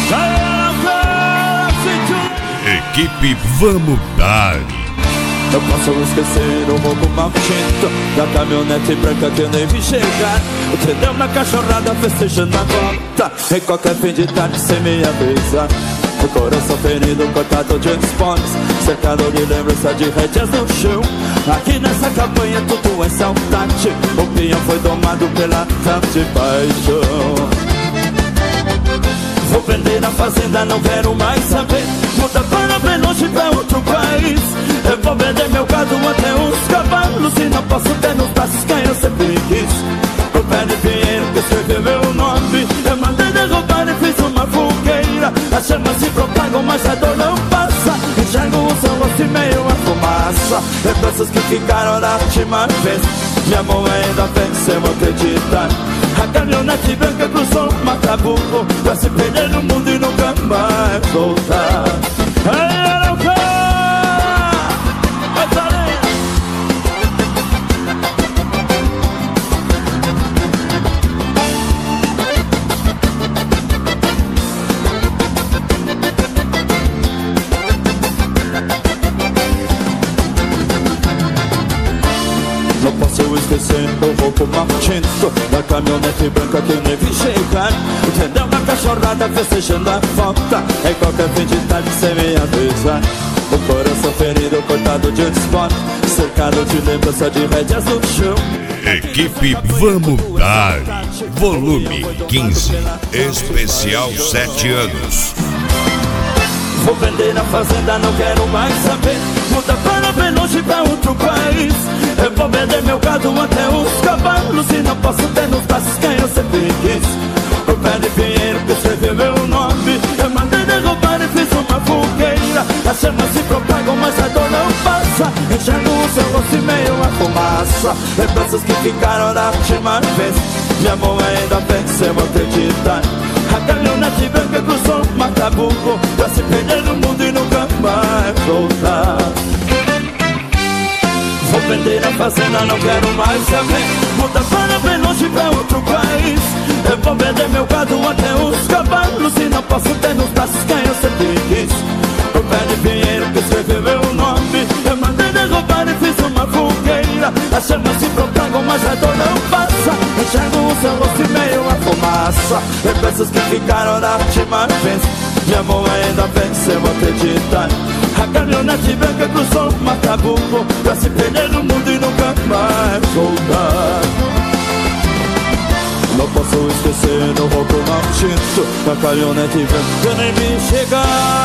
Equipe Vamos Dar. Eu posso esquecer o roubo maldito da caminhonete branca que eu nem vi chegar. Você deu uma cachorrada festejando a volta em qualquer fim de tarde sem me avisar. O coração ferido, cortado de esportes, cercado de lembrança de rédeas no chão. Aqui nessa campanha tudo é saudade. O pinhão foi domado pela tanta paixão. Vou vender a fazenda, não quero mais saber. Muda para bem longe, pra outro país. Eu vou vender meu gado até os cavalos e não posso ter nos braços quem eu sempre quis. O pé de pinheiro que escreveu meu nome, eu mandei derrubar e fiz uma fogueira. As chamas se propagam, mas a dor não passa. Enxergo o seu rosto e meio a fumaça. Lembranças que ficaram da última vez. Minha mão ainda venceu, acreditar. A caminhonete branca cruzou o Macabuco pra se perder no mundo e nunca mais voltar. Não posso esquecer o roubo maldito da caminhonete branca que eu nem vi chegar. Entendeu uma cachorrada festejando a volta em qualquer fim de tarde sem me avisar. O coração ferido, cortado de esporte, cercado de lembrança de rédeas no chão. Equipe Vamos Dar, volume 15, especial 7 anos. Vou vender a fazenda, não quero mais saber. Muda para bem longe, pra outro país. Eu vou vender meu gado até os cavalos e não posso ter nos braços quem eu sempre quis. O pé de pinheiro que escreveu meu nome, eu mandei derrubar e fiz uma fogueira. As chamas se propagam, mas a dor não passa. Enxergo o seu rosto e meio a fumaça. Lembranças que ficaram da última vez. Minha mão ainda venceu, acreditar. A caminhonete branca cruzou o Macabuco pra se perder no mundo e nunca mais voltar. Vou vender a fazenda, não quero mais saber. Muda para bem longe, pra outro país. Eu vou vender meu gado até os cavalos e não posso ter nos braços quem eu sempre quis. O pé de pinheiro que escreveu meu nome, eu mandei derrubar e fiz uma fogueira. As chamas se propagam, mas a dor não passa. Enxergo o seu rosto e meio a fumaça. Lembranças que ficaram da última vez. Minha mão ainda venceu, acreditar. A caminhonete branca cruzou o Macabuco pra se perder no mundo e nunca mais voltar. Não posso esquecer o roubo maldito da caminhonete branca que nem vi chegar.